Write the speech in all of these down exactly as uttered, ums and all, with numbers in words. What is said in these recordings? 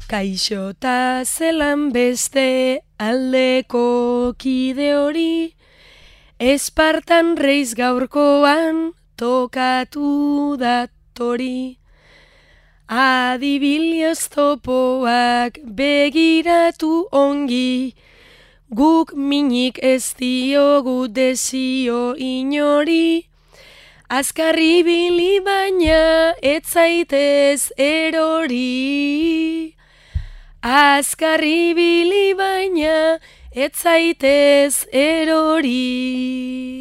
Kaixo ta zelan beste aldeko kide hori, Espartan Reis gaurkoan tokatu datori. Adibilioz topoak begiratu ongi, guk minik ez diogu desio inori. Azkarri bili baina ez zaitez erori. Azkarri bili baina ez zaitez erori.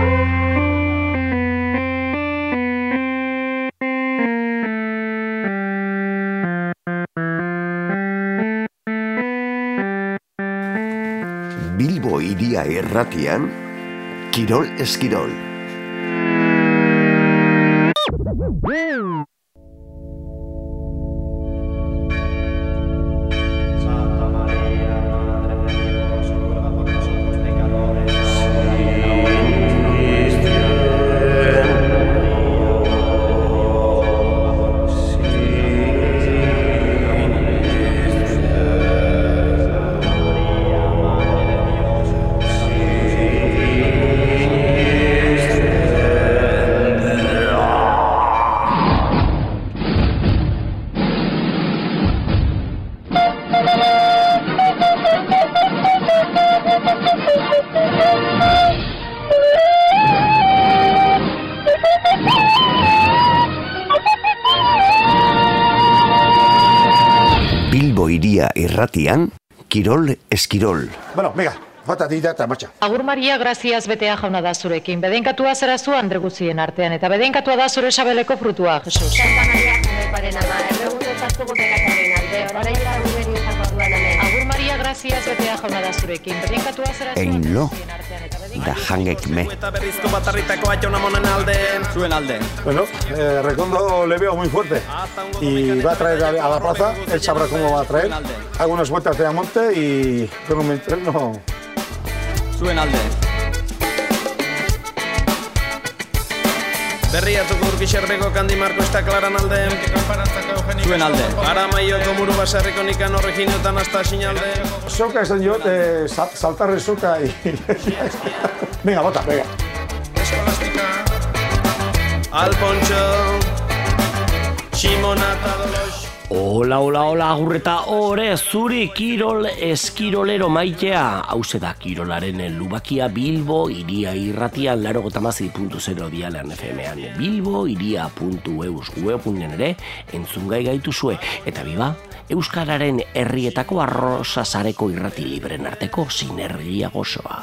Bilbo Hiria Irratian, Kirol Eskirol. Irratian, Kirol Eskirol. Bueno, venga, bata dira eta marcha. Agur Maria, graziaz betea jauna da zurekin. Bedenkatua zara zu Andre guztien artean, eta bedenkatua da zure sabeleko frutua, Jesus. Santa Maria, Joseparen ama, erregutu zaztuko pekataren alde, orain da guberi izango duan hemen. Agur Maria, graziaz betea jauna da zurekin. Bedenkatua zara zu Andre guztien artean, eta da jangek me. Eta berrizko batarritako atxona monen alde. Zuen alde. Bueno, eh, Recondo le veo muy fuerte y va a traer a, a la plaza, él sabrá cómo va a traer. Hago unas vueltas de Amonte y luego me entreno. Zuen alde. Berriatuko urkixerdeko kandi Marko ez klaran alde. Zuen alde. Ara maioko muru basarriko nikan horreginotan hasta sinalde. Soka esan jo, eh, saltarre soka y... venga, bota, venga. Eskolástica. Alpontxo. Simonata Dolos. Hola, hola, hola, agurreta ore, zuri Kirol Eskirolero maitea. Hauze da Kirolaren lubakia Bilbo Hiria Irratian laurogeita puntu zero dialean F M-an. Bilbo Hiria puntu eus webgunean ere entzungai gaituzue. Eta biba, Euskararen herrietako arrosa sareko irrati libren arteko sinergia gozoa.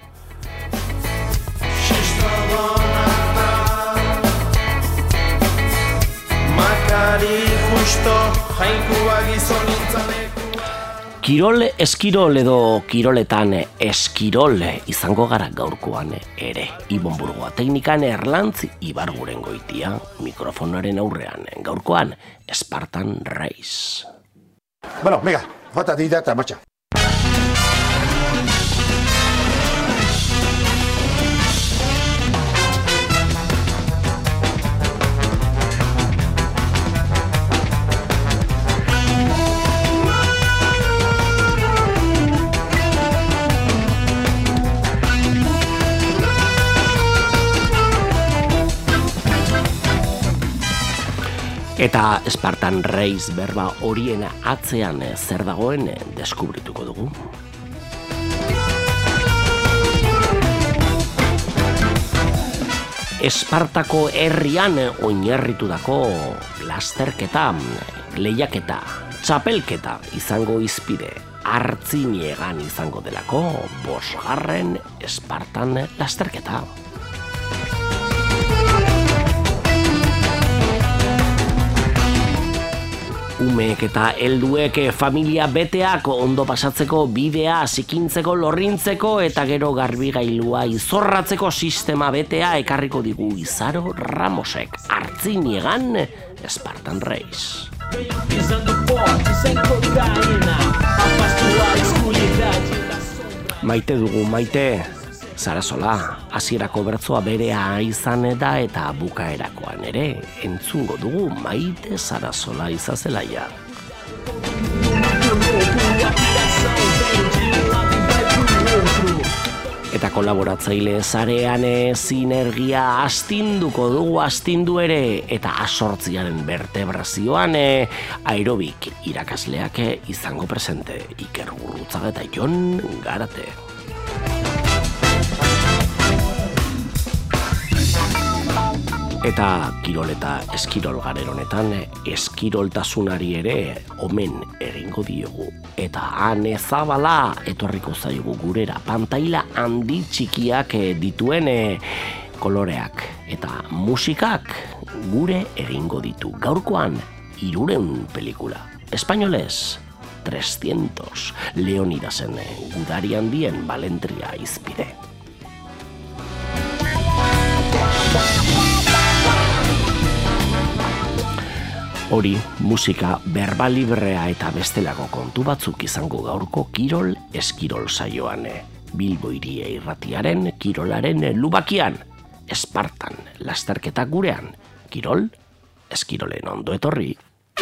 Kirol Eskirol edo Kiroletan Eskirol izango gara gaurkoan ere. Ibon Burgoa teknikan Erlantz Ibarguren goitia mikrofonoaren aurrean. Gaurkoan Espartan Reis. Bueno, venga, bata dira eta marcha. Eta Espartan Reis berba horien atzean zer dagoen deskubrituko dugu. Espartako herrian oinarritutako lasterketa, lehiaketa, txapelketa izango izpide. Hartziniegan izango delako bosgarren Espartan lasterketa. Umeek eta helduek familia beteak ondo pasatzeko bidea zikintzeko, lorrintzeko eta gero garbigailua izorratzeko sistema betea ekarriko digu Izaro Ramosek. Hartziniegan Espartan Reis. Maite dugu, maite. Sarasola, hasierako bertsoa berea izan da eta bukaerakoan ere entzungo dugu Maite Sarasola izazelaia. kolaboratzaile zarean sinergia astinduko dugu astindu ere eta asortziaren vertebrazioan aerobik irakasleak izango presente Iker Gurrutzaga eta Jon Garate. Eta kirol eta eskirol garen honetan eskiroltasunari ere omen egingo diogu. Eta Ane Zabala etorriko zaigu gurera pantaila handi txikiak dituen koloreak eta musikak gure egingo ditu. Gaurkoan hirurehun pelikula. Espainolez trescientos. Leonidasen gudari handien balentria izpide. Hori, musika berbalibrea eta bestelako kontu batzuk izango gaurko kirol eskirol saioan. Bilbo Hiria Irratiaren kirolaren lubakian. Espartan, lasterketa gurean. Kirol eskirolen ondo etorri.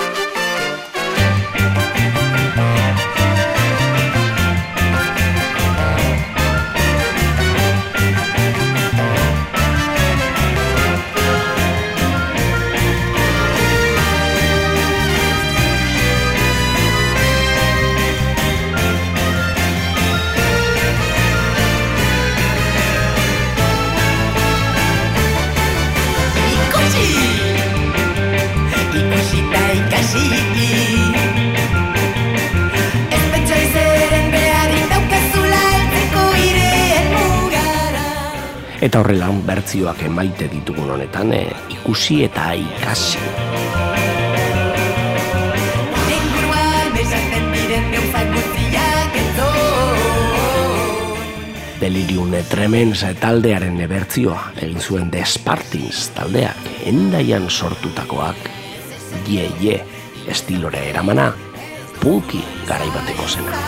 Eta horrela bertzioak emaite ditugun honetan e, ikusi eta ikasi. Delirium Tremens taldearen bertzioa egin zuen The Spartans taldeak Endaian sortutakoak Ye Ye estilore eramana punki garaibateko zena.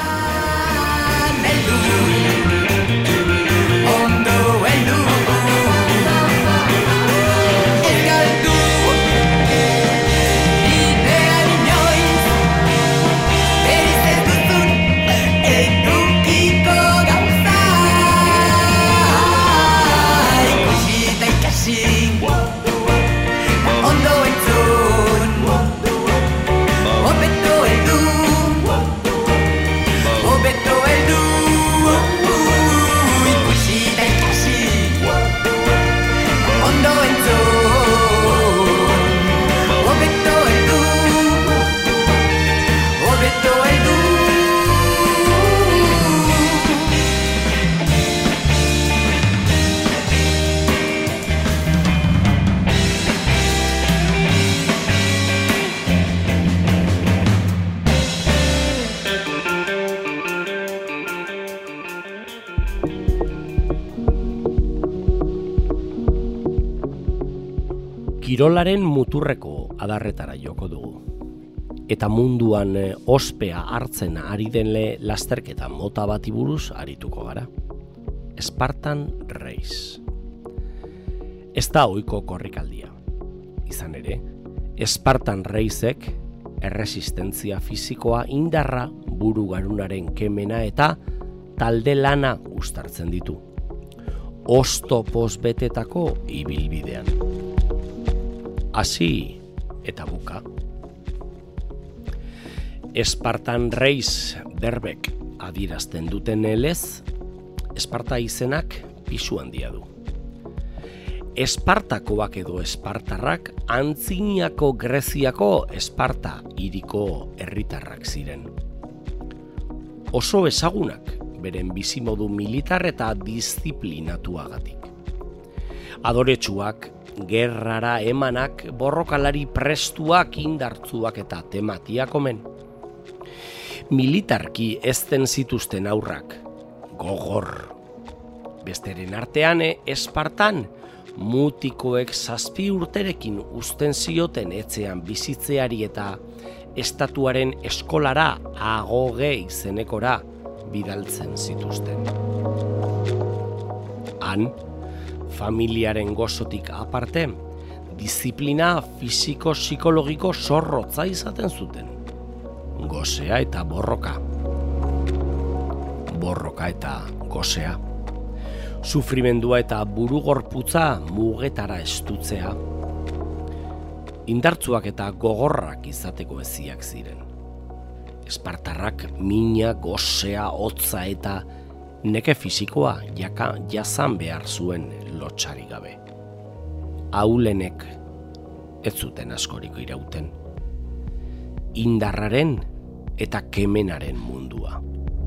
Kirolaren muturreko adarretara joko dugu. Eta munduan ospea hartzen ari denle lasterketa mota bati buruz arituko gara. Spartan Race. Ez da ohiko korrikaldia. Izan ere, Spartan Racek erresistentzia fisikoa, indarra, buru garunaren kemena eta talde lana uztartzen ditu. Oztopoz betetako ibilbidean. Hasi eta buka. Spartan Race berbek adierazten duten elez, Esparta izenak pisu handia du. Espartakoak edo espartarrak antzinako Greziako Esparta hiriko herritarrak ziren. Oso ezagunak beren bizimodu militar eta disiplinatuagatik. Adoretsuak, gerrara emanak, borrokalari prestuak, indartzuak eta tematiak omen. Militarki ezten zituzten aurrak, gogor. Besteren artean Espartan, mutikoek zazpi urterekin uzten zioten etxean bizitzeari eta estatuaren eskolara agoge izenekora bidaltzen zituzten. Han, familiaren gozotik aparte, disiplina fisiko-psikologiko zorrotza izaten zuten. Gozea eta borroka. Borroka eta gozea. Sufrimendua eta burugorputza mugetara estutzea, indartsuak eta gogorrak izateko eziak ziren. Espartarrak mina, gosea, hotza eta neke fisikoa jaka jazan behar zuen lotxari gabe. Aulenek ez zuten askoriko irauten. Indarraren eta kemenaren mundua.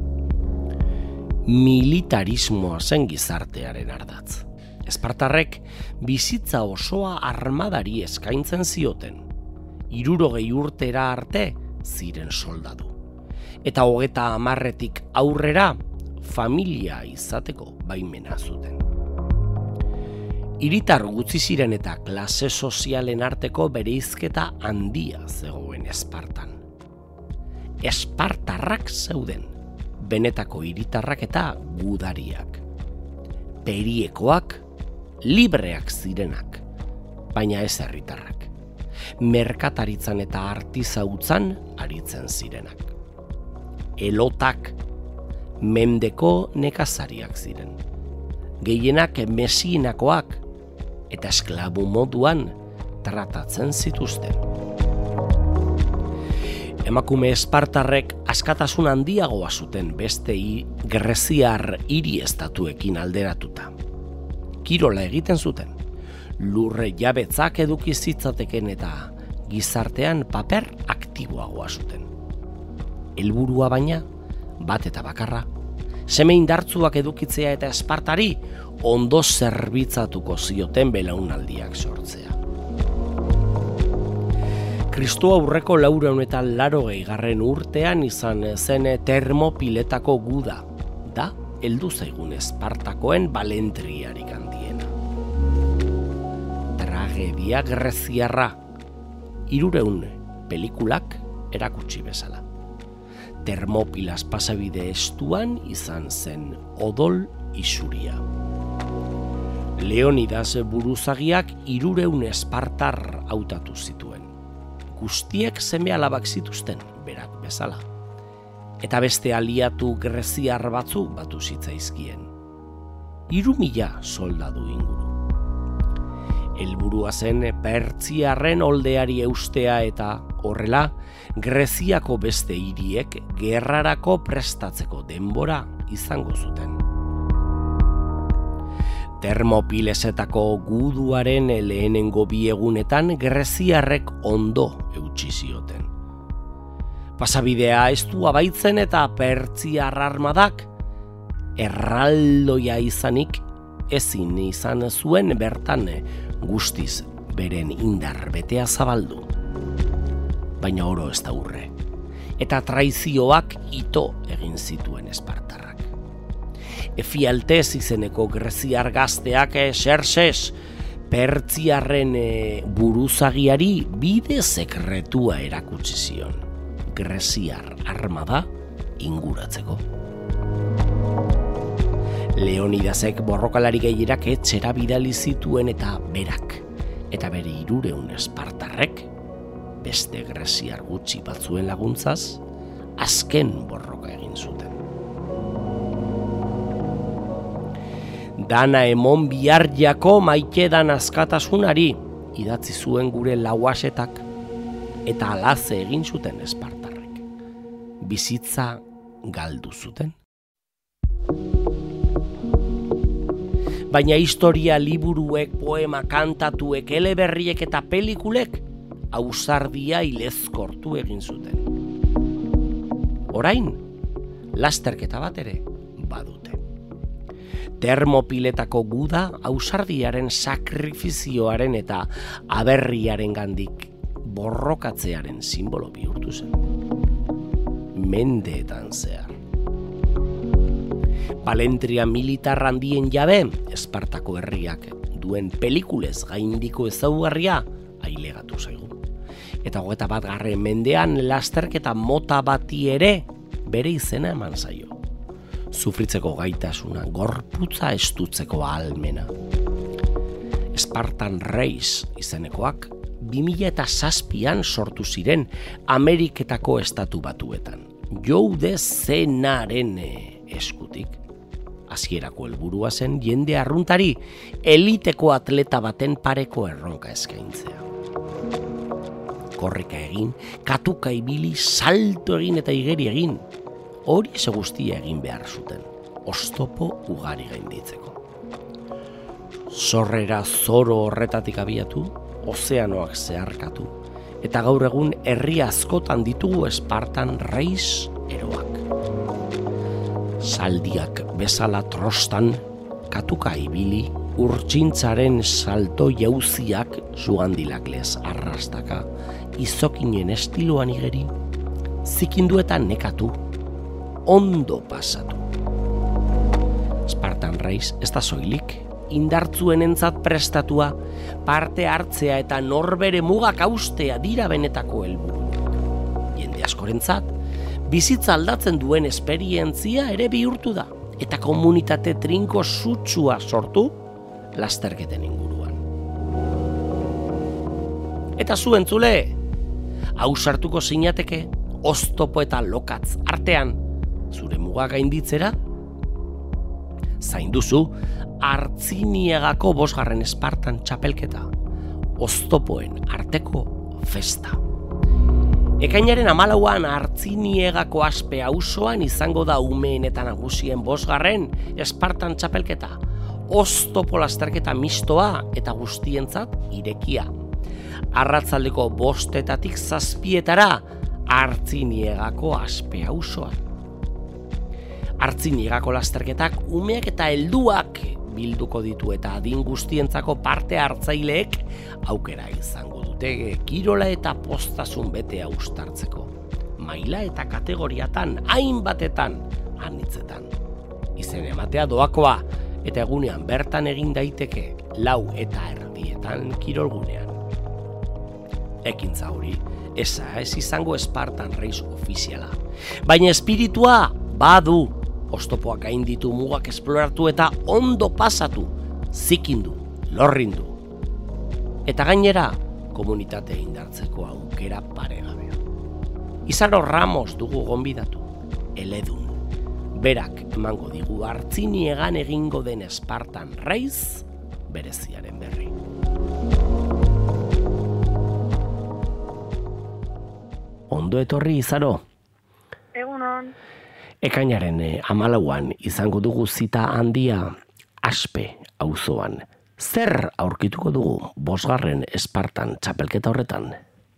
Militarismoa zen gizartearen ardatz. Espartarrek bizitza osoa armadari eskaintzen zioten. Hirurogei urtera arte ziren soldadu. Eta hogeta hamarretik aurrera familia izateko baimena zuten. Hiritar gutxi ziren eta klase sozialen arteko bereizketa handia zegoen Espartan. Espartarrak zeuden, benetako hiritarrak eta gudariak. Periekoak, libreak zirenak, baina ez herritarrak. Merkataritzan eta artizautzan aritzen zirenak. Elotak, mendeko nekazariak ziren. Gehienak mesinakoak eta esklabu moduan tratatzen zituzten. Emakume espartarrek askatasun handiagoa zuten beste greziar hiri estatuekin alderatuta. Kirola egiten zuten, lurre jabetzak eduki zitzateken eta gizartean paper aktiboagoa zuten. Helburua baina, bat eta bakarra, seme indartsuak edukitzea eta Espartari ondo zerbitzatuko zioten belaunaldiak sortzea. Kristo aurreko laurehun eta laurogei garren urtean izan zen Termopiletako guda, da heldu zaigun Espartakoen balentriarik handiena. Tragedia greziarra, hirurehun pelikulak erakutsi bezala. Termopilas pasabide estuan izan zen odol isuria. Leonidas buruzagiak hirurehun espartar hautatu zituen. Guztiek seme alabak zituzten, berak bezala. Eta beste aliatu greziar batzu batu zitzaizkien. Hiru mila soldadu inguru. Helburua zen Pertsiarren oldeari eustea eta horrela Greziako beste hiriek gerrarako prestatzeko denbora izango zuten. Termopilesetako guduaren lehenengo bi egunetan Greziarrek ondo eutsi zioten. Pasabidea estua baitzen eta Pertsiar armadak erraldoia izanik ezin izan zuen bertan guztiz beren indar betea zabaldu. Baina oro ez da urre, eta traizioak ito egin zituen espartarrak. Efialtez izeneko greziar gazteak Xerxes Pertsiarren buruzagiari bide sekretua erakutsi zion, greziar armada inguratzeko. Leonidasek borrokalari gehierak etxera bidali zituen eta berak, eta bere hirurehun espartarrek, beste greziar gutxi batzuen laguntzaz, azken borroka egin zuten. Dana emon bihar jako maite dan askatasunari, idatzi zuen gure lauasetak, eta alaze egin zuten espartarrek. Bizitza galdu zuten. Baina historia liburuek, poema kantatuek, eleberriek eta pelikulek ausardia ilezkortu egin zuten. Orain, lasterketa bat ere badute. Termopiletako guda ausardiaren sakrifizioaren eta aberriaren gandik borrokatzearen simbolo bihurtu zen. Mendeetan zehar. Balentria militar handien jabe, Espartako herriak duen pelikulez gaindiko ezaugarria ailegatu zaigu. Eta hogeita bat garren mendean lasterketa mota bati ere bere izena eman zaio. Sufritzeko gaitasuna, gorputza estutzeko ahalmena. Spartan Race izenekoak bi mila zazpian sortu ziren Ameriketako estatu batuetan. Joude Zenaren eskutik. Hasierako helburua zen jende arruntari eliteko atleta baten pareko erronka eskaintzea. Korrika egin, katuka ibili, salto egin eta igeri egin. Hori eze guztia egin behar zuten, oztopo ugari gainditzeko. Zorrera zoro horretatik abiatu, ozeanoak zeharkatu, eta gaur egun herri askotan ditugu Spartan Race eroak. Zaldiak bezala trostan, katuka ibili, urtsintzaren salto jauziak zugandilak lez arrastaka, izokinen estiloan igeri, zikinduetan nekatu, ondo pasatu. Spartan Race ez da soilik, indartzuen entzat prestatua, parte hartzea eta norbere mugak haustea dira benetako helburu. Jende askorentzat, bizitza aldatzen duen esperientzia ere bihurtu da, eta komunitate trinko sutsua sortu lasterketen inguruan. Eta zu entzule, ausartuko zinateke, oztopo eta lokatz artean, zure mugak gainditzera? Zainduzu, Artziniegako bosgarren Spartan txapelketa, oztopoen arteko festa. Ekainaren hamalauan Artziniegako Aspe auzoan izango da umeen eta nagusien bosgarren Spartan txapelketa, oztopo lasterketa mistoa eta guztientzat irekia. Arratzaldeko bostetatik zazpietara Artziniegako Aspe auzoan. Artziniegako lasterketak umeak eta helduak bilduko ditu eta adin guztientzako parte hartzaileek aukera izango dute kirola eta postasun betea uztartzeko. Maila eta kategoriatan, hainbatetan, anitzetan. Izen ematea doakoa eta egunean bertan egin daiteke lau eta erdietan kirolgunean. Ekintza hori, eza ez izango Spartan Race ofiziala. Baina espiritua badu. Oztopoak gainditu, mugak esploratu eta ondo pasatu, zikindu, lorrindu. Eta gainera, komunitate indartzeko aukera paregabea. Izaro Ramos dugu gonbidatu, eledun. Berak emango digu Artziniegan egingo den Spartan Race bereziaren berri. Ondo etorri, Izaro. Egunon. Ekainaren hamalauan izango dugu zita handia Aspe auzoan. Zer aurkituko dugu bosgarren Spartan txapelketa horretan?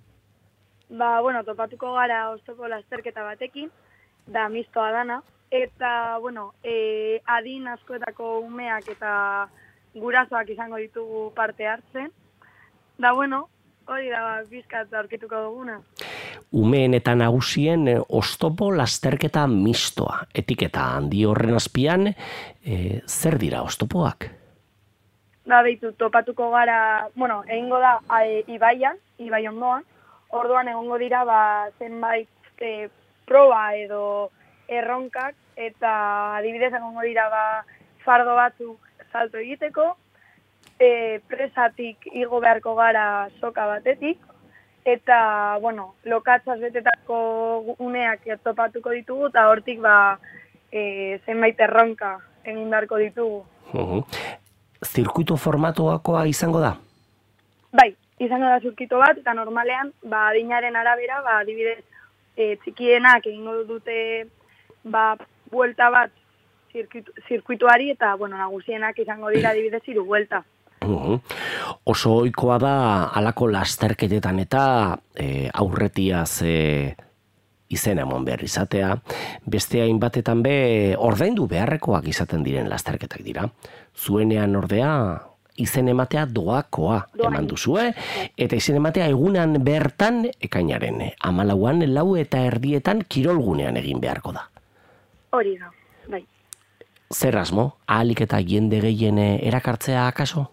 Ba, bueno, topatuko gara oztopo lasterketa batekin, da mistoa dana, eta, bueno, e, adin askoetako umeak eta gurasoak izango ditugu parte hartzen. Da, bueno, hori da bizkat aurkituko duguna. Umeen eta nagusien oztopo lasterketa mistoa. Etiketa handi horren azpian, e, zer dira oztopoak? Da, behitu, topatuko gara, bueno, egingo da e, Ibaian, Ibai ondoan, orduan egongo dira ba, zenbait e, proba edo erronkak, eta adibidez egongo dira ba, fardo batzuk salto egiteko, e, presatik igo beharko gara soka batetik, eta, bueno, lokatzaz betetako uneak topatuko ditugu, eta hortik ba, e, zenbait erronka egin beharko ditugu. Uh-huh. Zirkuito formatoakoa izango da? Bai, izango da zirkuito bat, eta normalean, ba, adinaren arabera, ba, adibidez, e, txikienak egingo dute, ba, buelta bat zirkuitu, zirkuituari, eta, bueno, nagusienak izango dira adibidez hiru buelta. Uh-huh. Oso ohikoa da halako lasterketetan eta e, aurretiaz e, izena eman behar izatea, beste hainbatetan be ordaindu beharrekoak izaten diren lasterketak dira. Zuenean ordea izen ematea doakoa eman duzue, eta izen ematea egunean bertan ekainaren hamalauan lau eta erdietan kirolgunean egin beharko da. Hori da, bai. Zer asmo, ahalik eta jende gehien erakartzea akaso?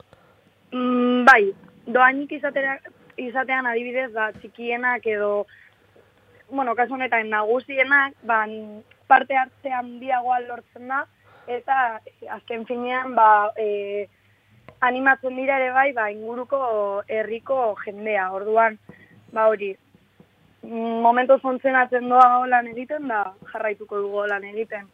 Mm, bai, doainik izatera, izatean adibidez, ba, txikienak edo, bueno, kasu honetan nagusienak, ba, parte hartze handiagoa lortzen da, eta azken finean, ba, e, animatzen dira ere bai, ba, inguruko herriko jendea, orduan, ba, hori, momentu funtzionatzen doa lan egiten, da jarraituko dugu lan egiten.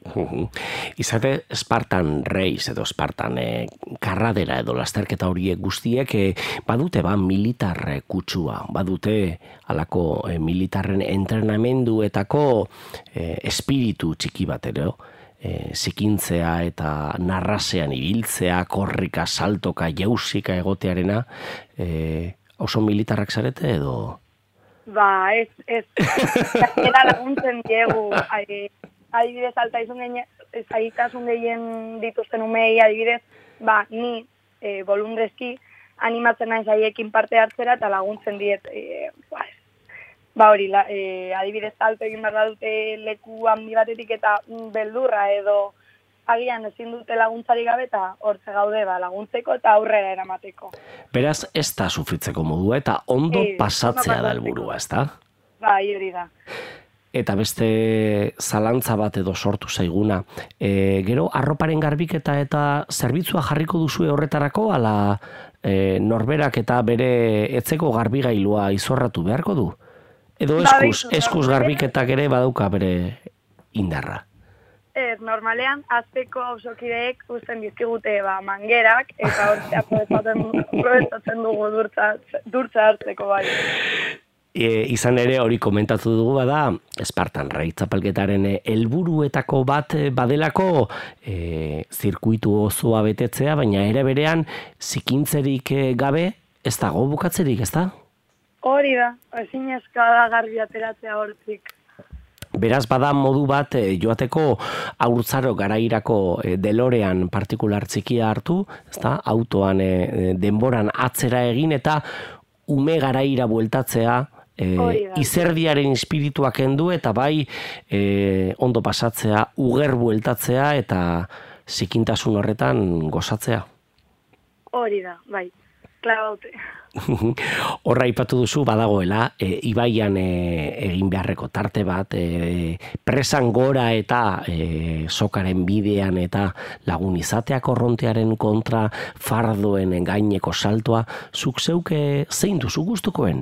Izate Spartan Race edo Spartan eh, karradera edo lasterketa horiek guztiek eh, badute ba militar kutsua, badute alako eh, militarren entrenamenduetako eh, espiritu txiki bat ere, eh, zikintzea eta narrasean ibiltzea, korrika, saltoka, jausika egotearena, eh, oso militarrak zarete edo? Ba, ez, ez, era laguntzen diegu, adibidez, altaizun gehien, zaitasun gehien dituzten umei, adibidez, ba, ni e, bolundrezki animatzen naiz haiekin parte hartzera eta laguntzen diet, e, ba, ba hori, la, e, adibidez, salto egin behar dute leku handi batetik eta beldurra edo agian ezin dute laguntzari gabe eta hortze gaude ba, laguntzeko eta aurrera eramateko. Beraz, ez da sufritzeko modua eta ondo e, pasatzea da helburua, ez da? Ba, hori da. Eta beste zalantza bat edo sortu zaiguna. E, gero, arroparen garbiketa eta zerbitzua jarriko duzue horretarako, ala e, norberak eta bere etzeko garbigailua izorratu beharko du? Edo eskuz, eskuz garbiketak ere badauka bere indarra? Ez, normalean, azteko auzokideek usten dizkigute ba, mangerak, eta hortzea aprobetzatzen dugu durtza, durtza hartzeko bai. E, izan ere hori komentatu dugu bada, Spartan Race txapelketaren helburuetako bat badelako e, zirkuitu osoa betetzea, baina ere berean zikintzerik gabe ez dago bukatzerik, ez da? Hori da, ezin eska da garbi ateratzea hortzik. Beraz, bada modu bat e, joateko haurtzaro garairako e, delorean partikular txikia hartu, ezta? Autoan e, denboran atzera egin eta ume garaira bueltatzea, e, izerdiaren espiritua kendu eta bai e, ondo pasatzea, uger bueltatzea eta zikintasun horretan gozatzea. Hori da, bai, klabaute. Horra ipatu duzu badagoela, e, ibaian e, egin beharreko tarte bat, e, presan gora eta e, sokaren bidean eta lagun izatea korrontearen kontra, fardoen gaineko saltoa, zuk zeuke zein duzu gustukoen?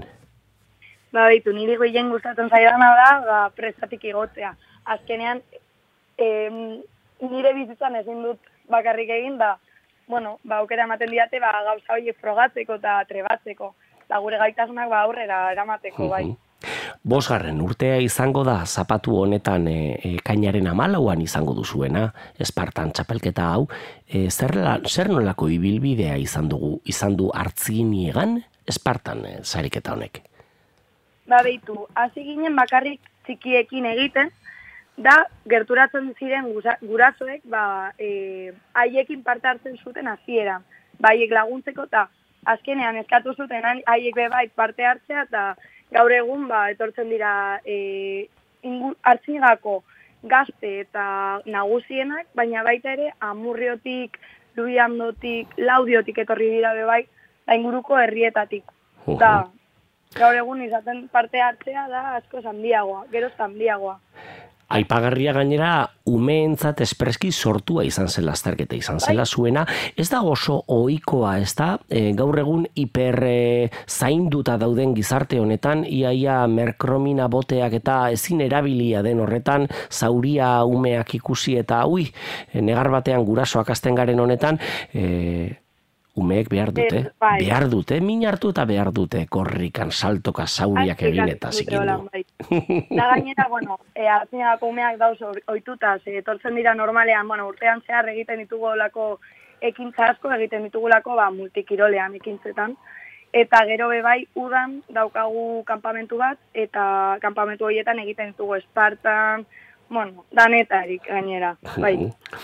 Ba, baitu, niri gehien gustatzen zaidana da, ba, presatik igotzea. Azkenean, e, nire bizitzan ezin dut bakarrik egin da, bueno, ba, aukera ematen diate, ba, gauza horiek frogatzeko eta trebatzeko. Da, gure gaitasunak ba, aurrera eramateko, bai. Bosgarren urtea izango da zapatu honetan e, e, kainaren amalauan izango duzuena, Spartan txapelketa hau. E, zer, zer nolako ibilbidea izan dugu, izan du hartziniegan Spartan e, sariketa honek? Ba, behitu, hasi ginen bakarrik txikiekin egiten, da, gerturatzen ziren gurasoek, ba, e, haiekin parte hartzen zuten hasiera. Ba, haiek laguntzeko, eta azkenean eskatu zuten haiek bebait parte hartzea, eta gaur egun, ba, etortzen dira e, hartzigako gazte eta nagusienak, baina baita ere, Amurriotik, Luiandotik, Laudiotik etorri dira bebait, da inguruko herrietatik. Da, gaur egun izaten parte hartzea da asko handiagoa, geroz handiagoa. Aipagarria gainera, umeentzat espreski sortua izan zen lasterketa izan zela zuena. Ez da oso ohikoa, ez da? E, gaur egun hiper e, zainduta dauden gizarte honetan, iaia merkromina boteak eta ezin erabilia den horretan, zauria umeak ikusi eta, ui, negar batean gurasoak azten garen honetan, e, umeek behar dute, Ez, bai. behar dute, min hartu eta behar dute, korrikan, saltoka, zauriak egin eta zikindu. Bai. Da gainera, bueno, e, hartzinagako umeak dauz ohituta, ze etortzen dira normalean, bueno, urtean zehar egiten ditugulako ekintza asko, egiten ditugulako ba, multikirolean ekintzetan, eta gero bebai udan daukagu kanpamentu bat, eta kanpamentu horietan egiten ditugu Spartan, bueno, danetarik gainera, bai.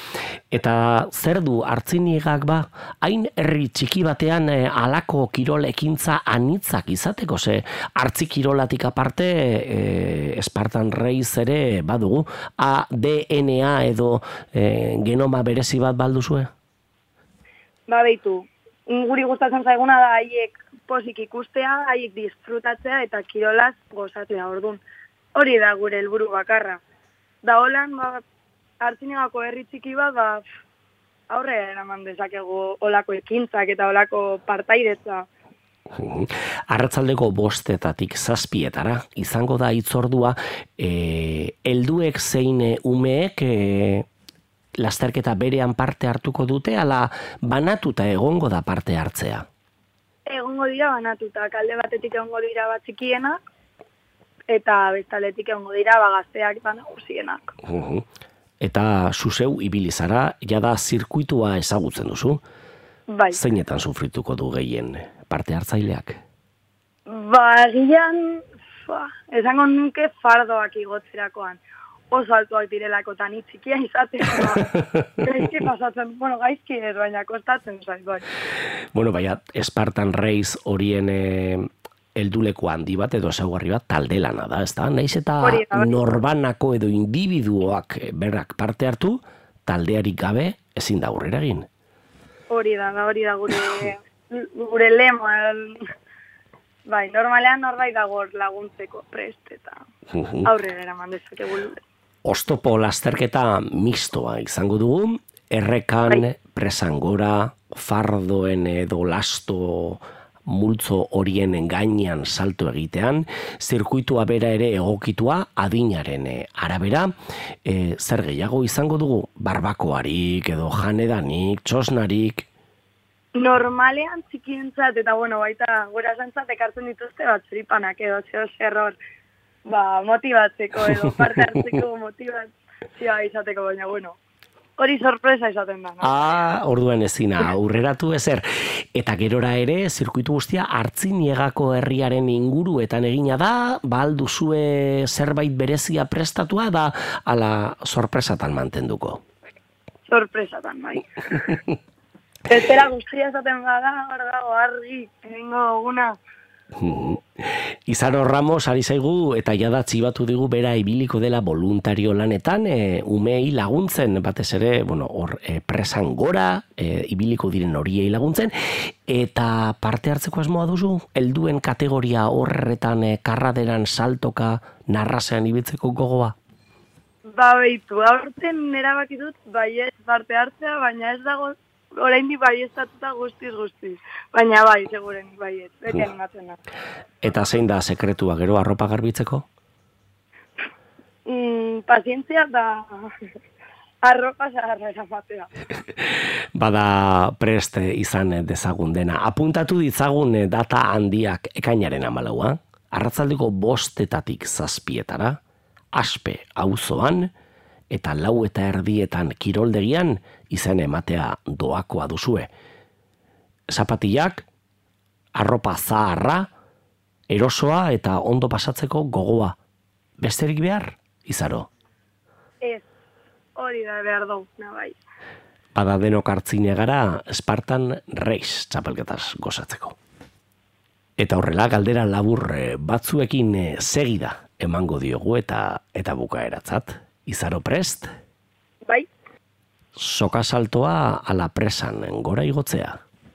Eta zer du hartzinigak ba, hain herri txiki batean e, alako kirol ekintza anitzak izateko, ze hartzi kirolatik aparte e, Spartan Race ere badugu, A D N A edo e, genoma berezi bat balduzue? Ba, behitu, guri gustatzen zaiguna da haiek pozik ikustea, haiek disfrutatzea eta kirolaz gozatzea, orduan. Hori da gure helburu bakarra. Da holan, ba, hartzinegako herri txiki bat, ba, aurre eraman dezakegu olako ekintzak eta olako partaidetza. Arratsaldeko bostetatik zazpietara izango da hitzordua, e, helduek zein umeek e, lasterketa berean parte hartuko dute, ala banatuta egongo da parte hartzea? Egongo dira banatuta, alde batetik egongo dira bat txikienak, eta bestaletik egongo dira bagazteak eta nagusienak. Uh-huh. Eta zuzeu ibili zara, jada zirkuitua ezagutzen duzu? Bai. Zeinetan sufrituko du gehien parte hartzaileak? Ba, egian, esango nuke fardoak igotzerakoan. Oso altuak direlako eta ni txikia izaten. Ba, gaizki pasatzen, bueno, gaizki ez, baina kostatzen zait, bai. Bueno, baina, Spartan Race horien eh, helduleko handi bat edo ezaugarri bat taldelana da, ezta? Naiz eta norbanako edo individuoak berrak parte hartu, taldearik gabe ezin da aurrera egin. Hori da, hori da gure, gure lema. Bai, normalean norbait dago laguntzeko prest eta aurrera eraman dezakegu. Oztopo lasterketa mixtoa izango dugu, errekan, bai. Presan gora, fardoen edo lasto multzo horien gainean salto egitean, zirkuitua bera ere egokitua adinaren arabera, e, zer gehiago izango dugu, barbakoarik edo janedanik, txosnarik? Normalean txikientzat eta bueno, baita gurasoentzat ekartzen dituzte bat zeripanak edo zeo zerror ba, motibatzeko edo parte hartzeko motivazioa izateko, baina bueno, hori sorpresa izaten da. No? Ah, orduan ezina, aurreratu ezer. Eta gerora ere, zirkuitu guztia Artziniegako herriaren inguruetan egina da, ba alduzue zerbait berezia prestatua da, ala sorpresatan mantenduko. Sorpresatan, bai. Betera guztia esaten bada, hor dago argi, egingo duguna. Izaro Ramos ari zaigu eta jada txibatu digu bera ibiliko dela voluntario lanetan, e, umei laguntzen, batez ere, bueno, hor e, presan gora, e, ibiliko diren horiei laguntzen, eta parte hartzeko asmoa duzu, helduen kategoria horretan e, karraderan saltoka narrasean ibiltzeko gogoa? Ba, behitu, aurten erabaki dut, baiez parte hartzea, baina ez dago oraindik baieztatuta guztiz guztiz. Baina bai, seguren baiez, beti animatzen da. Eta zein da sekretua gero arropa garbitzeko? Mm, pazientzia da arropa zaharra eramatea. Bada prest izan dezagun dena. Apuntatu ditzagun data handiak ekainaren hamalaua, arratzaldeko bostetatik zazpietara, Aspe auzoan, eta lau eta erdietan kiroldegian izan ematea doakoa duzue. Zapatillak, arropa zaharra, erosoa eta ondo pasatzeko gogoa. Besterik behar, Izaro? Ez, hori da behar dugu, nabai. Bada denok Artzinegara Spartan Race txapelketaz gozatzeko. Eta horrela galdera labur batzuekin segida emango diogu eta eta bukaeratzat. Izaro prest? Bai. Soka saltoa ala presan gora igotzea?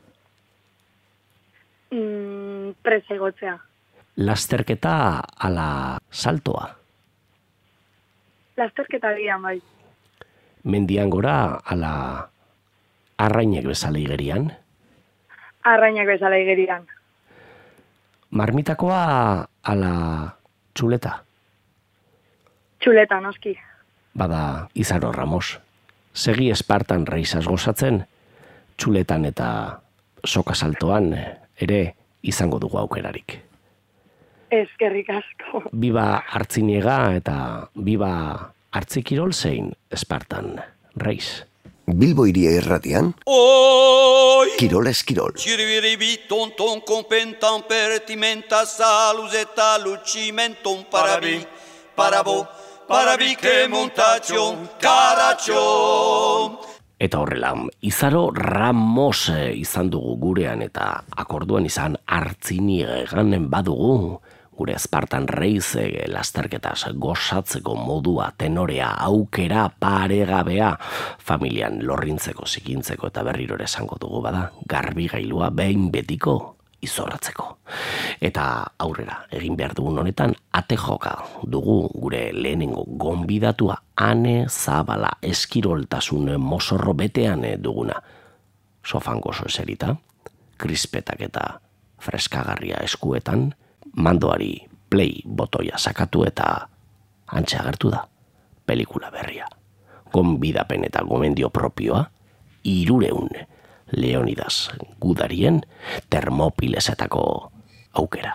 Mm, presa igotzea. Lasterketa ala saltoa? Lasterketa dian, bai. Mendian gora ala arrainek bezala igerian? Arrainek bezala igerian. Marmitakoa ala txuleta? Txuleta, noski. Bada Izaro Ramos. Segi Spartan Raceaz gozatzen, txuletan eta soka saltoan ere izango dugu aukerarik. Eskerrik asko. Biba Artziniega eta biba Artzikirol zein Spartan Race. Bilbo Hiria Irratian, Oi! Kirol Eskirol. Ciribiribi tonton compentan pertimenta saluzeta lucimenton parabi, parabo, parabi que montación, caraccio. Eta horrela, Izaro Ramos izan dugu gurean eta akorduan izan Artziniegan badugu, gure Spartan Race lasterketaz gozatzeko modua, tenorea, aukera, paregabea, familian lorrintzeko, zikintzeko eta berriro ere esango dugu bada, garbigailua behin betiko izorratzeko. Eta aurrera egin behar dugun honetan, ate joka dugu gure lehenengo gonbidatua Ane Zabala eskiroltasun mozorro betean duguna. Sofan gozo eserita, krispetak eta freskagarria eskuetan, mandoari play botoia sakatu eta hantxe agertu da pelikula berria. Gonbidapen eta gomendio propioa, hirureun Leonidas gudarien Termopilesetako aukera.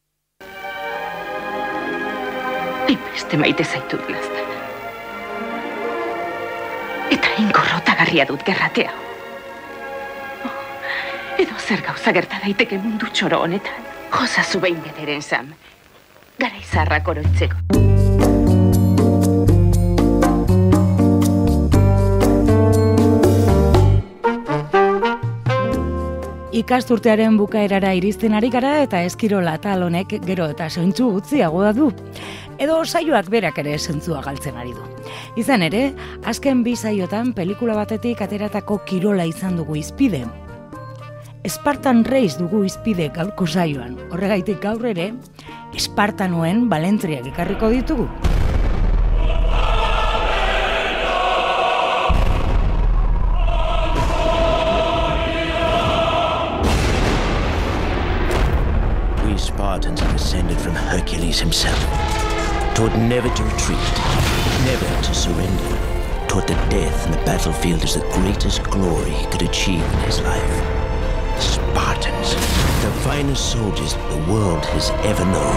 Beste maite zaitut laztan. Eta inkorrotagarria dut gerratea. Oh, edo zer gauza gerta daiteke mundu txoro honetan. Jozazu behin bederen Sam. Gara izarrak oroitzeko. Ikasturtearen bukaerara iristen ari gara eta eskirola tal honek gero eta zentzu gutxiago da du. Edo saioak berak ere zentzua galtzen ari du. Izan ere, azken bi saiotan pelikula batetik ateratako kirola izan dugu izpide. Spartan Race dugu izpide gaurko saioan. Horregaitik gaur ere, Espartanoen balentriak ekarriko ditugu. We Spartans are descended from Hercules himself. Taught never to retreat, never to surrender. Taught that death in the battlefield is the greatest glory he could achieve in his life. Spartans, the finest soldiers the world has ever known.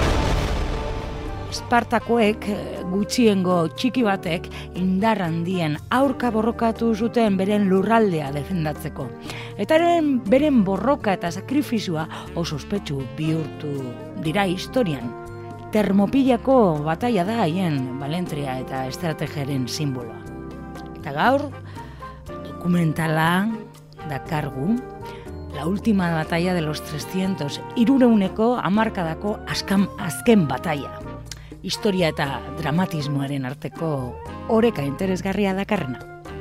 Espartakoek, gutxiengo txiki batek, indar handien aurka borrokatu zuten beren lurraldea defendatzeko. Eta beren borroka eta sakrifizua oso ospetsu bihurtu dira historian. Termopilako bataia da haien balentria eta estrategiaren simboloa. Eta gaur, dokumentala dakargu, la última batalla de los trescientos, hirureuneko hamarkadako azken, azken bataia. Historia eta dramatismoaren arteko oreka interesgarria dakarrena.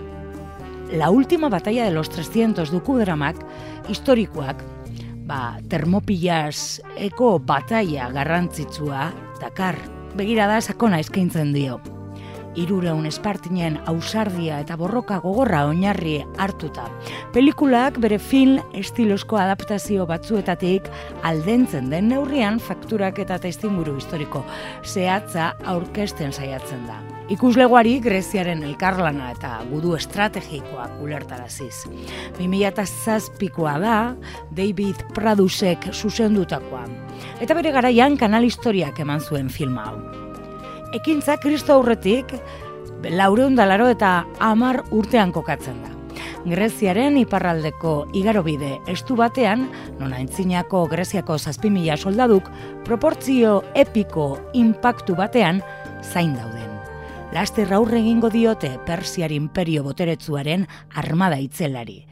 La última batalla de los trescientos dukudramak historikoak, ba, Termopilaz eko bataia garrantzitsua dakar, begirada sakona eskaintzen dio. Hirureun espartinen ausardia eta borroka gogorra oinarri hartuta. Pelikulak bere film estilozko adaptazio batzuetatik aldentzen den neurrian fakturak eta testimuru historiko zehatza aurkezten saiatzen da. Ikuslegoari Greziaren elkarlana eta gudu estrategikoak ulertaraziz. bi mila zazpikoa da David Pradusek zuzendutakoa. Eta bere garaian kanal historiak eman zuen filma hau. Ekintza Kristo aurretik laurehun eta laro eta hamar urtean kokatzen da. Greziaren iparraldeko igarobide estu batean, non aintzinako Greziako zazpi mila soldaduk proportzio epiko inpaktu batean zain dauden. Laster aurre egingo diote Persiar imperio boteretsuaren armada itzelari.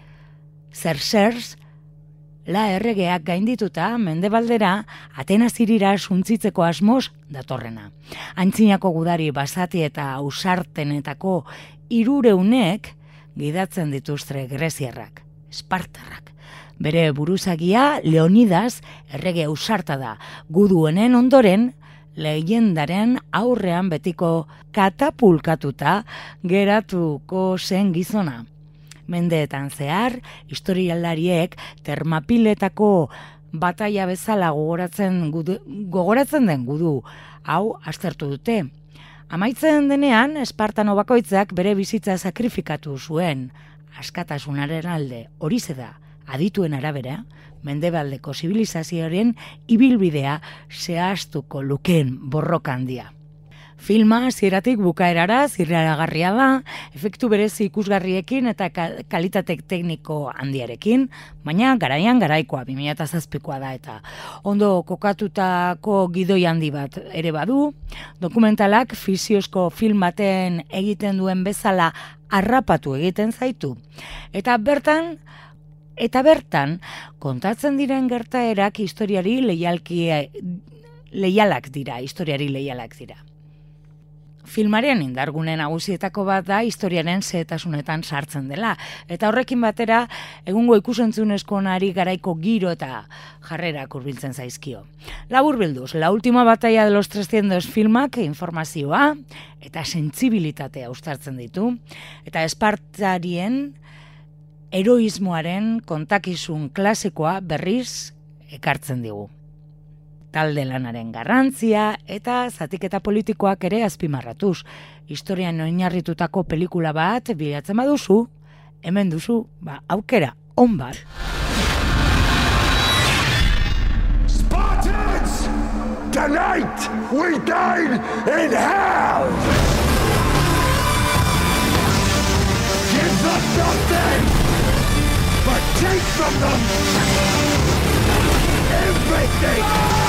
Xerxes, la erregeak gaindituta mendebaldera Atenas hirira suntzitzeko asmoz datorrena. Aintzinako gudari basati eta ausartenetako hirureunek gidatzen dituzte greziarrak, espartarrak. Bere buruzagia Leonidas errege ausarta da, guduenen ondoren legendaren aurrean betiko katapulkatuta geratuko zen gizona. Mendeetan zehar, historialariek Termapiletako bataia bezala gogoratzen, gudu, gogoratzen den gudu hau aztertu dute. Amaitzen denean, Espartano bakoitzak bere bizitza sakrifikatu zuen, askatasunaren alde, horize da, adituen arabera, mendebaldeko zibilizazioaren ibilbidea zehaztuko lukeen borroka handia. Filma zieratik bukaerara zirraragarria da, efektu berezi ikusgarriekin eta kalitate tekniko handiarekin, baina garaian garaikoa, bi mila zazpikoa da eta ondo kokatutako gidoi handi bat ere badu, dokumentalak fiziozko film baten egiten duen bezala harrapatu egiten zaitu. Eta bertan, eta bertan, kontatzen diren gertaerak historiari leialki, leialak dira, historiari leialak dira. Filmaren indargune nagusietako bat da historiaren xehetasunetan sartzen dela. Eta horrekin batera, egungo ikusentzunezko onari garaiko giro eta jarrerak hurbiltzen zaizkio. Laburbilduz, La última batalla de los trescientos filmak informazioa eta sentsibilitatea uztartzen ditu. Eta espartarien heroismoaren kontakizun klasikoa berriz ekartzen digu. Talde lanaren garrantzia eta zatiketa politikoak ere azpimarratuz. Historian oinarritutako pelikula bat bilatzen baduzu, hemen duzu, ba, aukera, on bat. Spartans! Tonight we dine in hell! Give them nothing, but take from them everything!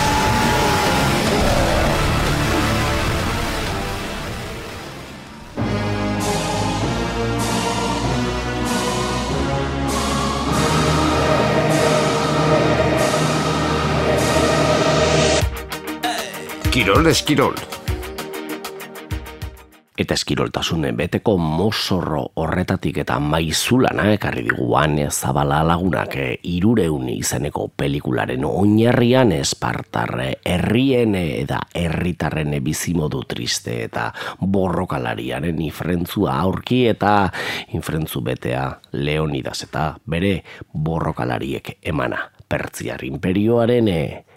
Kirol Eskirol. Eta eskiroltasunen beteko mozorro horretatik eta maizulana ekarri diguan Zabala lagunak hirureun izeneko pelikularen oinarrian espartarre herrien eta herritarren bizimodu triste eta borrokalariaren infrentzua aurki eta infrentzu betea Leonidas eta bere borrokalariek emana Pertsiar imperioaren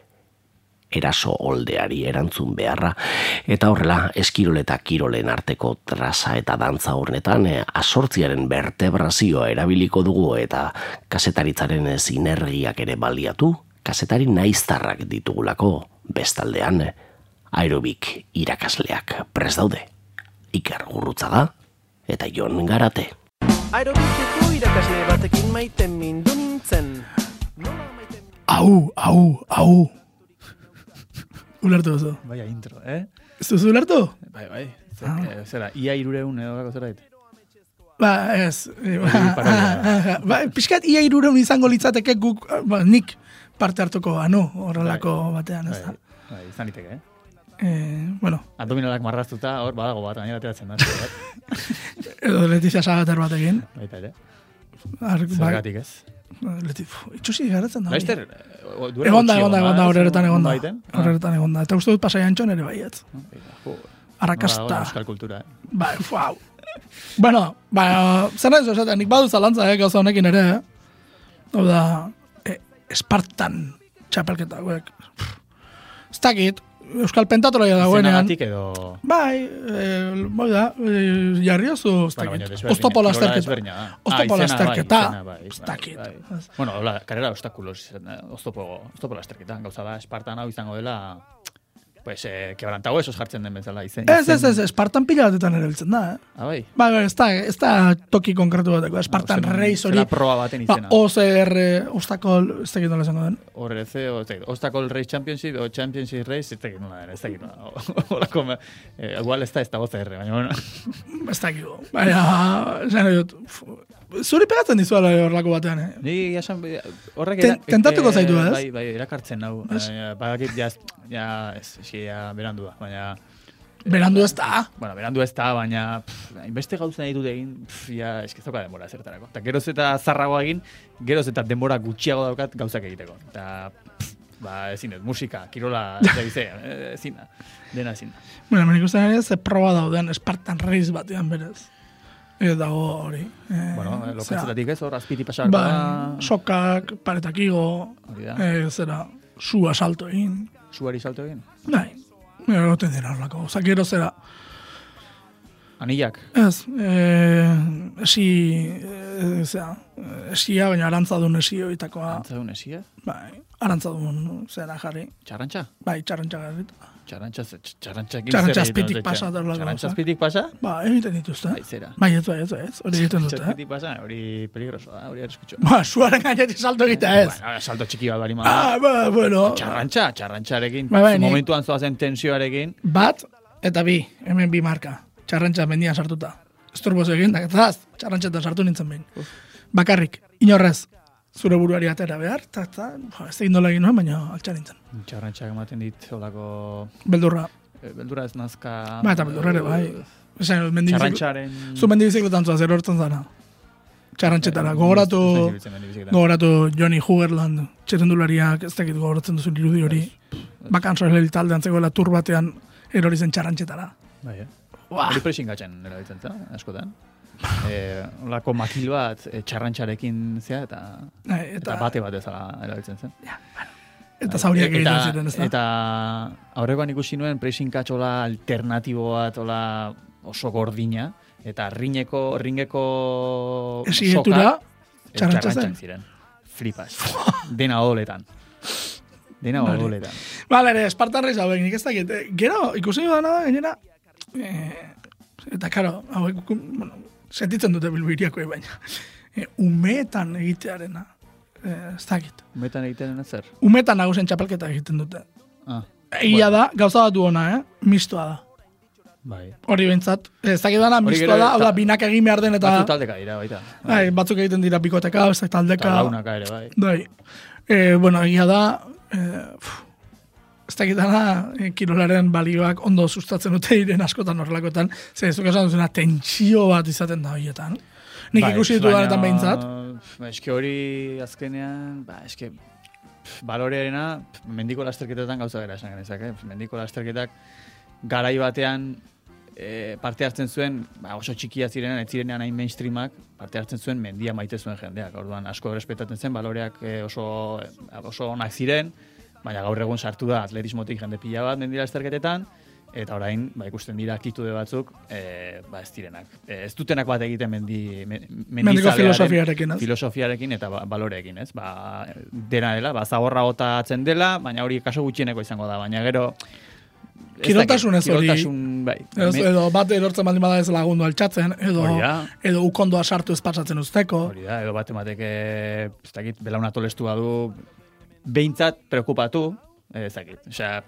eraso oldeari erantzun beharra, eta horrela eskirol eta kirolen arteko trasa eta dantza hornetan eh, asortziaren vertebrazioa erabiliko dugu eta kasetaritzaren sinergiak ere baliatu, kasetari naiztarrak ditugulako bestaldean eh, aerobik irakasleak prest daude. Iker Gurrutzaga eta Jon Garate. Aerobikeko irakasle batekin maiten mindu nintzen. Au, au, au. Ulertu duzu. Baina intro, eh? Ez duzu ulertu? Bai, bai. Zer, ah. Zera, ia irureun edo lako zera dit? Ba, ez. Ba, pixkat ia irureun izango litzateke guk, ba, nik parte hartuko anu horrelako batean, ez da? Bai, bai, izan liteke, eh? Eh, bueno. Abdominalak marraztuta, hor badago bat, gainera ateratzen da. Edo Letizia Sagater batekin. Baita ere. Zergatik ez? Itxusi garatzen da. Laizter, egonda, egonda, egonda, horretan egonda. Horretan egonda. Eta uste dut Pasai Antxon ere baietz. Arrakasta. Euskal kultura, eh? Bai, fuau. Bueno, bai, zer nahi zozaten, nik badu zalantza, eh, gauza honekin ere, eh? Hau da, Espartan txapelketa, guek. Ez dakit, Euskal Pentatoloia dagoenean. Izenagatik edo... Bai, eh, bai da, eh, jarri oso, ez dakit. Oztopo lasterketa. Oztopo lasterketa. Ez dakit. Bueno, hola, karera obstakulos, oztopo lasterketa. Gauza da, Espartan hau izango dela, pues, eh, quebrantago esos jartzen den bezala. Ez, ez, ez, Espartan pila batetan ere biltzen da, eh? Ah, bai? Bai, bai, ez da, ez da toki konkretu bateko. Espartan Reis hori... Zera proba baten izena. O C R, obstakol, ez dakit nola esango den. O R C, obstakol Race Championship, o Championship Race, ez dakit nola den, ez dakit nola. Horako, igual ez da ez da O C R, baina, bueno. Ez dakit, baina, zena dut, zuri pegatzen dizuela horrelako batean, eh? Ni, jasan, horrek... Tentatuko zaitu, ez? Bai, bai, erakartzen hau. Badakit, ja, ja, ez, ja, berandu da, baina... Berandu ez da? Bueno, berandu ez da, baina inbeste gauzen nahi dut egin, ja, eskiztoka denbora zertarako. Eta geroz eta zarragoa egin, geroz eta denbora gutxiago daukat gauzak egiteko. Eta, ba, ezin dut, musika, kirola, ez da bizea, ezin da, dena ezin da. Bueno, hemen ikusten ere, ze proba dauden Espartan Reis batean berez. Ez dago hori. Eh, bueno, lokatzetatik ez, hor, azpiti pasako. Ba, sokak, paretak igo, eh, zera, su asalto egin. Suari salto egin? Bai. Egoten dira horlako. Osa, gero zera... Anillak? Ez. Eh, esi... Eh, zera, esia, baina arantzadun esio itakoa. Arantzadun esia? Bai. Arantzadun zera jarri. Txarrantxa? Bai, txarrantxa jarri. Txarrantxa, txarrantxa... Txarrantxa azpitik pasa. Txarrantxa azpitik pasa? Ba, egiten dituzte. Bai, zera. Bai, ez, bai, ez, ez. Hori egiten dute. Txarrantxa azpitik pasa, hori peligroso da, hori arriskutxo. Ba, suaren gainetik salto egitea ez. Bueno, salto txiki bat bari ma. Ah, ba, bueno. Txarrantxa, txarrantxarekin. Ba, bai, momentuan zoazen tensioarekin. Bat, eta bi, hemen bi marka. Txarrantxa mendian sartuta. Estorboz egin, da, eta txarrantxetan sartu nintzen behin. Bakarrik, inorrez. Zure buruari atera behar, eta, eta, ez egin dola egin nuen, baina altxa nintzen. Txarrantxak ematen dit, holako... Beldurra. Beldurra ez nazka... Ba, eta beldurra ere, bai. Txarrantxaren... Zu mendibizikletan zua, zer hortzen zara. Txarrantxetara. Gogoratu... Gogoratu Johnny Hoogerland, txerrendulariak, ez dakit gogoratzen duzun irudi hori. Bakan sohel taldean zegoela tur batean erori zen txarrantxetara. Bai, eh? Hori presingatzen erabiltzen za, askotan. Eh, olako makil bat eh, txarrantxarekin zea eta, eta, eta bate bat ezala erabiltzen zen. Ja, bueno. Eta zauriak egiten Eta- ziren, ez da? Eta aurrekoan ikusi nuen pressing katxola alternatibo bat, ola oso gordina, eta ringeko, ringeko Exigetura, soka, txarrantxa txarrantxak zen. ziren. Flipas. Dena odoletan. Dena Vale. odoletan. Bale, ere, Espartarrei zauden, nik ez dakit. eh, Gero, ikusi dudana da, gainera, eh, eta karo, hauek, bueno, sentitzen dute bilbiriako baina, eh, umeetan egitearena, eh, ez dakit. Umetan egiten zer? Umeetan nagusen txapelketa egiten dute. Ah. Egia da, gauza bat du ona, eh? Mistoa da. Bai. Hori behintzat. Ez dakit dana, Hori mistoa gero, da, hau da, ta- binak egin behar den eta... Batzu taldeka dira, baita. Bai, batzuk egiten dira bikoteka, ez dakit taldeka... Eta launaka ere, bai. Bai. Eh, bueno, egia da, eh, uf, ez dakit dana, eh, kirolaren balioak ondo sustatzen dute iren askotan horrelakotan, ze ez duk esan duzuna tentsio bat izaten da horietan. Nik Bai, ikusi ditu danetan behintzat. Ba, eske hori azkenean, ba, eske pff, balorearena pff, mendiko lasterketetan gauza bera esan genezake. Pff, Mendiko lasterketak garai batean e, parte hartzen zuen, ba, oso txikia zirenean, ez zirenean hain mainstreamak, parte hartzen zuen mendia maite zuen jendeak. Orduan asko errespetatzen zen, baloreak e, oso, oso onak ziren, baina gaur egun sartu da atletismotik jende pila bat mendi lasterketetan, eta orain ba, ikusten dira aktitude batzuk e, ba, ez direnak. E, ez dutenak bat egiten mendi, me, Mendiko filosofiarekin, ez? Filosofiarekin eta ba, baloreekin, ez? Ba, dena dela, ba, zaborra gotatzen dela, baina hori kaso gutxieneko izango da, baina gero... ez Kiroltasunez dakit, hori, kiroltasun, bai. edo, Me- edo bat erortzen baldin bada ez lagundu altxatzen, edo, Hori da. edo ukondoa sartu ez pasatzen usteko. Hori da, edo bat emateke, ez dakit, belauna tolestu badu, behintzat preokupatu, ez dakit, osea,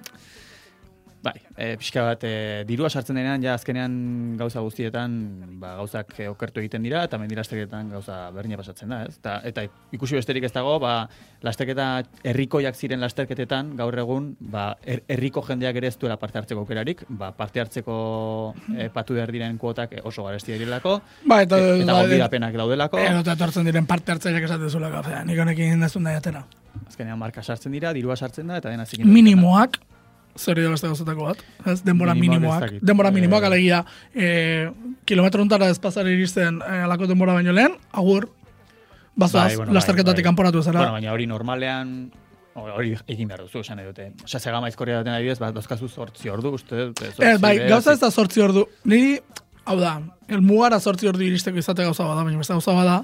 bai, e, pixka bat, e, dirua sartzen denean, ja azkenean gauza guztietan, ba, gauzak e, okertu egiten dira, eta mendilasterketan gauza berdina pasatzen da, ez? Ta, eta ikusi besterik ez dago, ba, lasterketa herrikoiak ziren lasterketetan, gaur egun, ba, her- herriko jendeak ere ez duela parte hartzeko aukerarik, ba, parte hartzeko e, patu behar diren kuotak e, oso garesti direlako, Ba, eta, e, eta ba, gonbidapenak daudelako. Edo eta etortzen diren parte hartzaileak esaten zuela, osea, nik honekin ez dut nahi atera. Azkenean marka sartzen dira, dirua sartzen da, eta dena zikin. Minimoak, zer da beste gauzatako bat, ez? Denbora Minimoak ez minimoak. dakit. Denbora Eh, minimoak, alegia, eh, kilometro untara ez pasari iristen eh, alako denbora baino lehen, agur, bazoaz, Bai, bueno, lasterketatik bai, bai. kanporatu zara. Bueno, baina hori normalean, hori egin behar duzu, esan nahi dute. Osea, segama izkorria daten adibidez, bat dozkazu zortzi ordu, uste dut. zortzi, Ez, bai, bederatzi. gauza ez da sortzi ordu. Niri, hau da, el mugara sortzi ordu iristeko izate gauza bada, baina beste gauza bada,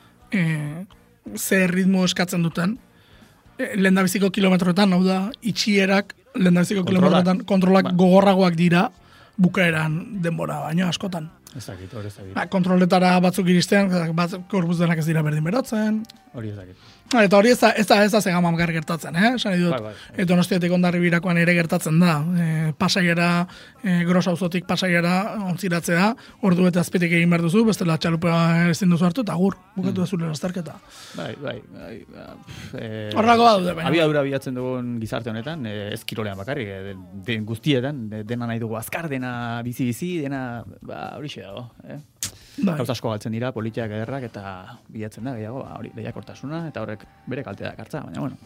eh, ze ritmo eskatzen duten, eh, lehendabiziko kilometroetan, hau da, itxierak, lehendabiziko Kontrolak. kilometroetan kontrolak gogorragoak dira, bukaeran denbora, baina askotan. Ez dakit, hori ez dakit. Ba, kontroletara batzuk iristen, batzuk korbuz denak ez dira berdin berotzen. Hori ez dakit. Eta hori ez da, ez da, ez da zegama bakar gertatzen, eh? Esan nahi dut, Bai, bai, eta Donostiatik Hondarri birakoan ere gertatzen da. E, pasaiera, e, gros auzotik pasaiera ontziratzea, ordu eta azpitik egin behar duzu, bestela txalupea ezin duzu hartu, eta gur, bukatu mm. zure lasterketa. Bai, bai, bai. ba, pff, eh, Horrelako badaude, baina. Abiadura bilatzen dugun gizarte honetan, eh, ez kirolean bakarrik, eh, den, den guztietan, de- dena nahi dugu azkar, dena bizi-bizi, dena, ba, horixe dago, eh? Bai. Gauza asko galtzen dira, politiak ederrak, eta bilatzen da, gehiago, ba, hori lehiakortasuna, eta horrek bere kaltea dakartza, baina, bueno.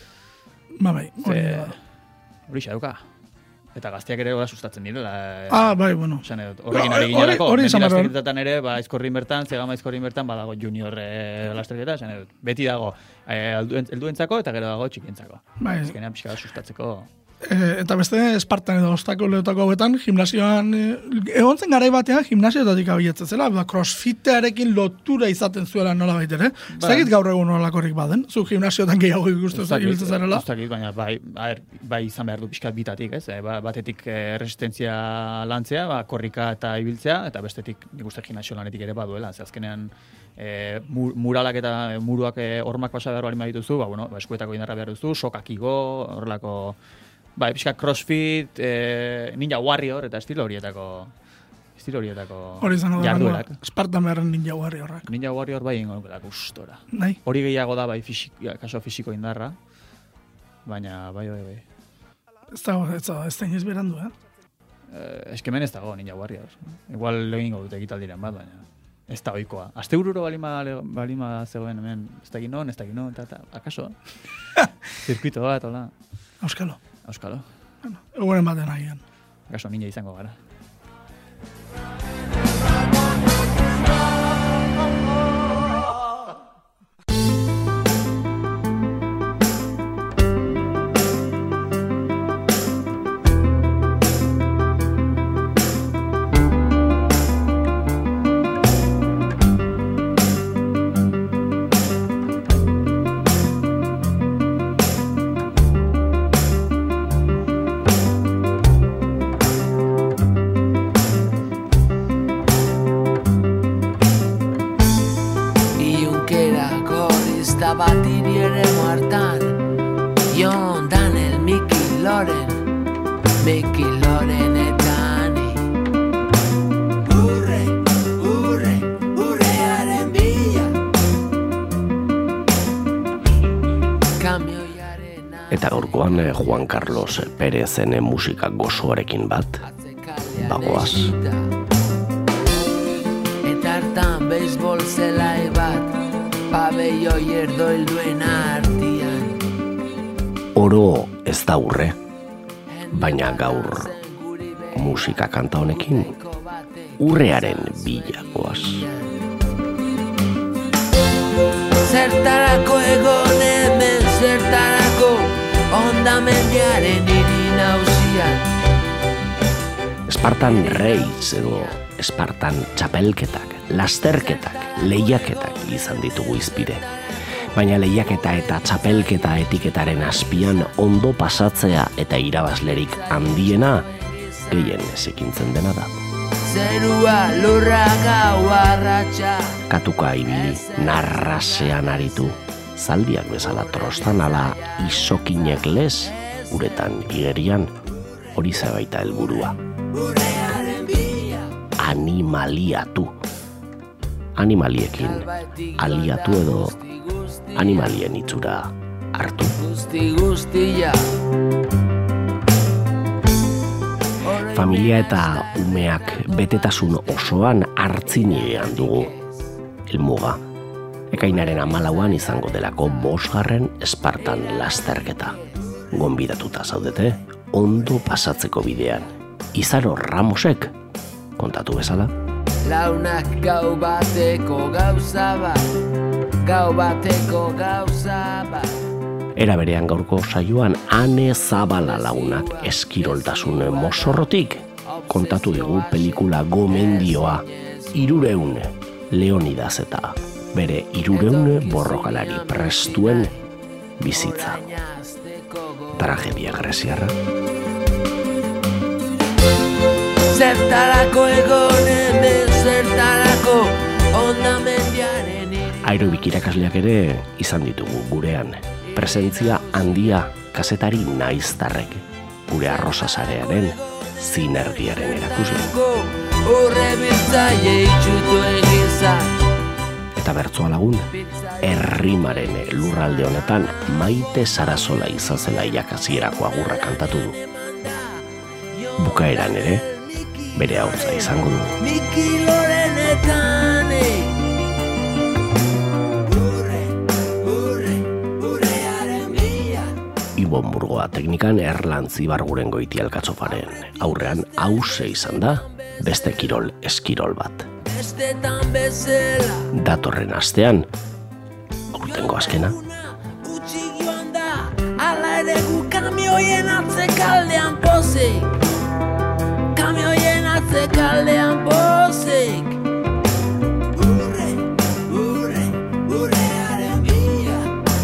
Ba, bai, hori Ze- da. Horixe dauka. Eta gazteak ere hola sustatzen direla. eh, Ah, bai, bueno. Esan edut, horrekin Hori- ari ginealako, hori esan behar dut. lasterketetan ere, ba, aizkorrin bertan, zegama aizkorrin bertan, badago junior eh, lasterketa, esan edut, beti dago, eh, helduen- helduentzako eta gero dago txikientzako. Bai. Azkenean pixka bat sustatzeko. E, eta beste Espartan edo ostakoleotako hauetan, gimnasioan, e, egon zen garai batean gimnasioetatik abiatzen zela, ba, crossfitearekin lotura izaten zuela nola baitere. Ez Bai. dakit gaur egun nolakorik baden, zu gimnasioetan gehiago ikustu Ez dakit, ibiltzen zarela. ez dakit, baina bai, bai, bai izan behar du pixkat bitatik, ez? Eh, ba- batetik eh, resistentzia lantzea, ba, korrika eta ibiltzea, eta bestetik nik uste gimnasio lanetik ere baduela, ze azkenean e, muralak eta muruak e, hormak pasa behar bali badituzu, ba, bueno, ba, eskuetako indarra behar duzu, sokak igo, horrelako, bai, pixka crossfit, e, ninja warrior, eta estilo horietako, estilo horietako Hori izango da, jarduerak. no? Espartan beharren ninja warriorrak. Ninja warrior bai ingo nukelak gustora. Nahi. Hori gehiago da, bai, fisik, ja, kaso fisiko indarra, baina, bai, bai, bai. Ez dago, ez dago, ez da inoiz berandu, eh? Eh, eskemen ez dago Ninja Warrior. Igual egingo dute ekitaldiren bat, baina ez da ohikoa. Aste bururo balima, balima zegoen hemen, ez da non, ez da non, eta, eta, akaso? Zirkuito bat, hola. Auskalo. Auskalo. Bueno, egunen baten agian. Akaso ninja izango gara. bat hiri ere muertan Jon Daniel, Miki Loren Miki Loren eta ni Urre, urre, urrearen bila Eta gaurkoan Juan Carlos Pérezen musika gozoarekin bat bagoaz. Eta hartan beisbol zelai bat pabelloi erdoilduen artian Oro ez da urre, baina gaur musika kanta honekin urrearen bilagoaz. Zertarako egon hemen, zertarako ondamendiaren hiri nauzian. Espartan Reis edo Espartan txapelketak, lasterketak, lehiaketak izan ditugu izpide. Baina lehiaketa eta txapelketa etiketaren azpian ondo pasatzea eta irabazlerik handiena gehien ezikintzen dena da. Zerua lurra gau arratxa Katuka ibili, narrasean aritu, zaldiak bezala trostan ala isokinek lez, uretan igerian, hori zebaita helburua. Animaliatu. Animaliekin aliatu edo animalien itxura hartu. Guzti guztia Familia eta umeak betetasun osoan hartzinean dugu. Helmuga, ekainaren hamalauan izango delako bosgarren Espartan lasterketa. Gonbidatuta zaudete, ondo pasatzeko bidean. Izaro Ramosek kontatu bezala. Launak gau bateko gauza bat, gau bateko gauza bat. Era berean gaurko saioan Ane Zabala lagunak eskiroltasun mozorrotik kontatu digu pelikula gomendioa Hirureun Leonidas eta bere hirureun borrokalari prestuen bizitza. Tragedia greziarra. Zertarako egon hemen, zertarako ondamendiaren hiri. Aerobik irakasleak ere izan ditugu gurean. Presentzia handia kazetari naiztarrek, gure arrosa sarearen sinergiaren erakusle. Urre biltzaile itxutu egizan. Eta bertsoa lagun, errimaren lurralde honetan Maite Sarasola izazela iakasierako agurra kantatu du. Bukaeran ere, bere hautza izango du. Miki Lorenetan Ibon Burgoa teknikan Erlantz Ibarguren goiti alkatzofaren aurrean hause izan da beste kirol eskirol bat. Bestetan bezala Datorren astean, aurtengo azkena. Utsi joan da, ala ere gu kamioien atzekaldean pozik. Kamioien atzekaldean pozik. Urre, urre, urrearen bila.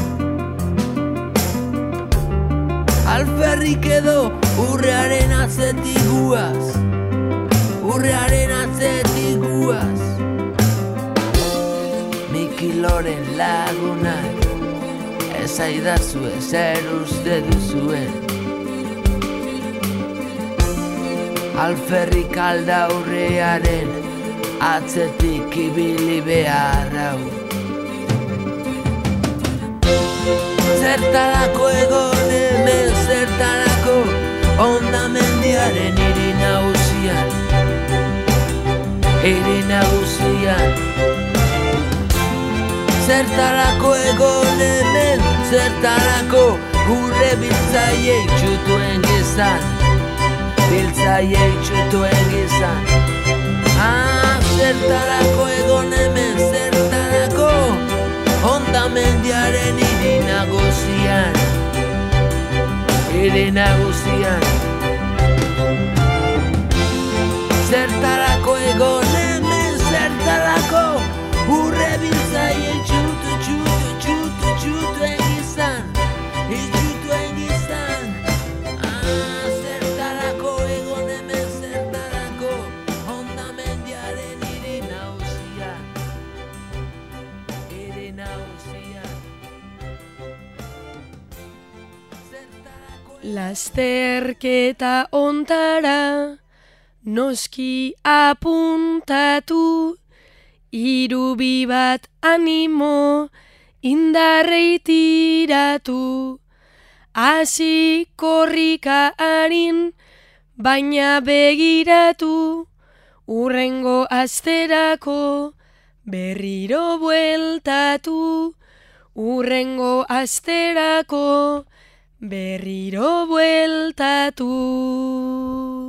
Alferrik edo urrearen atzetik guaz. Urrearen atzetik guaz. Miki Loren lagunak ez aidazue zer uste duzuen. Alferrik alda urrearen atzetik ibili behar hau. Zertarako egon hemen, zertarako ondamendiaren hiri nagusian. Hiri nagusian. Zertarako egon hemen, zertarako gure biltzaile itxutuen gizan. Biltzaile itxutuen gizan. Ah, zertarako egon hemen, zertarako ondamendiaren hiri nagusian. Hiri nagusian. Zertarako egon hemen, zertarako urre biltzaile txutu, txutu, txutu, txutuen gizan. Itxutuen gizan. Ah, zertarako egon hemen, zertarako ondamendiaren hiri nagusian. Hiri nagusian. Lasterketa ontara, noski apuntatu, irubi bat animo, indarrei tiratu. Hasi korrika harin, baina begiratu, urrengo asterako, berriro bueltatu, urrengo asterako, berriro bueltatu.